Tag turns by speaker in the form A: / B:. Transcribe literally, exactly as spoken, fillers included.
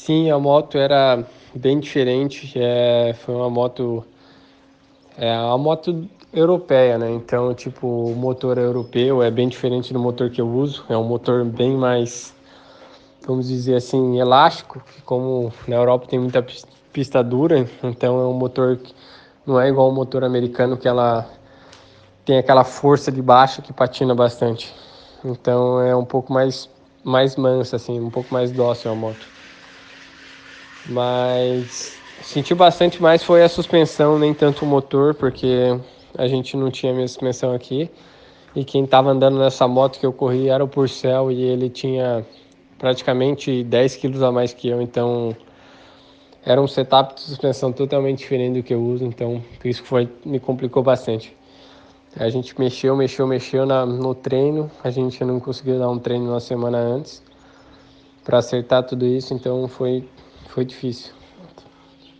A: Sim, a moto era bem diferente. É, foi uma moto, é uma moto europeia, né? Então, tipo, o motor é europeu, é bem diferente do motor que eu uso. É um motor bem mais, vamos dizer assim, elástico, que como na Europa tem muita pista dura, então é um motor que não é igual ao motor americano, que ela tem aquela força de baixo que patina bastante. Então é um pouco mais, mais mansa, assim, um pouco mais dócil a moto. Mas senti bastante mais foi a suspensão, nem tanto o motor, porque a gente não tinha a mesma suspensão aqui. E quem estava andando nessa moto que eu corri era o Purcell e ele tinha praticamente dez quilos a mais que eu, então era um setup de suspensão totalmente diferente do que eu uso, então isso foi, me complicou bastante. A gente mexeu, mexeu, mexeu na, no treino, a gente não conseguiu dar um treino uma semana antes para acertar tudo isso, então foi, foi difícil.